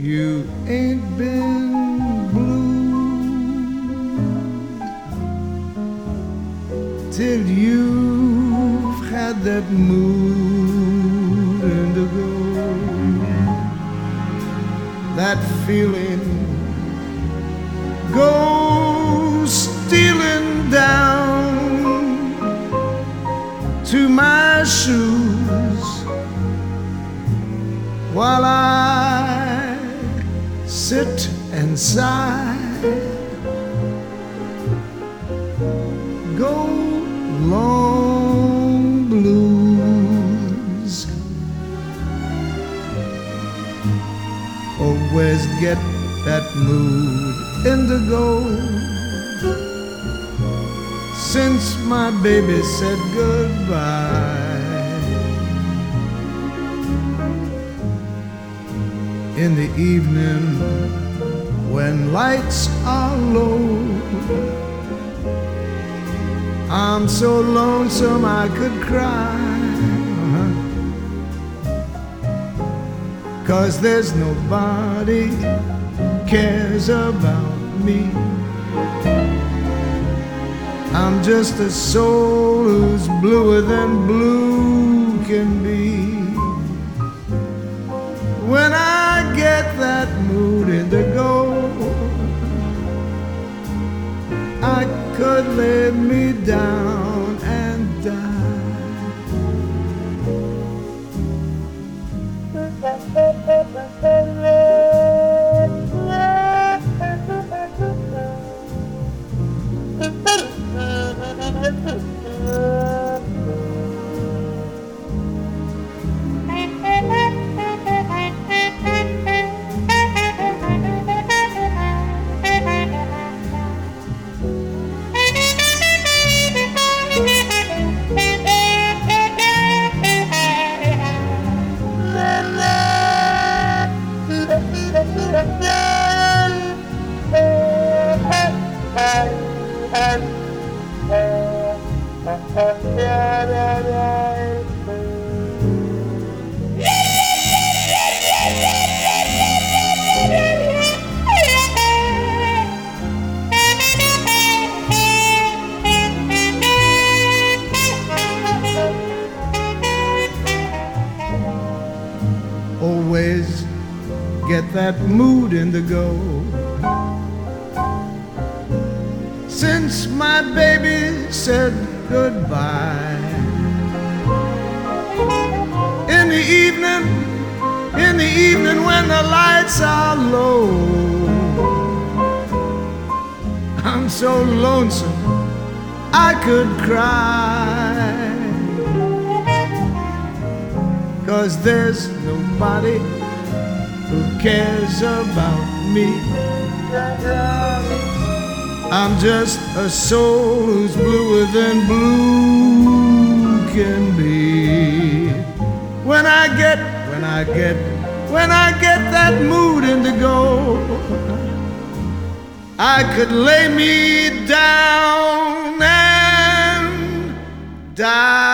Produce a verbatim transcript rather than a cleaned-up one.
You ain't been blue till you've had that mood indigo, that feeling goes stealing down to my shoes while I sit and sigh. Go long blues, always get that mood indigo since my baby said goodbye. In the evening when lights are low, I'm so lonesome I could cry, uh-huh. 'Cause there's nobody cares about me. I'm just a soul who's bluer than blue can be. When I get that mood indigo, I could lay me down and die. Always get that mood indigo since my baby said goodbye. In the evening, in the evening when the lights are low, I'm so lonesome I could cry. 'Cause there's nobody who cares about me. I'm just a soul who's bluer than blue can be. When I get, when I get, when I get that mood indigo, I could lay me down and die.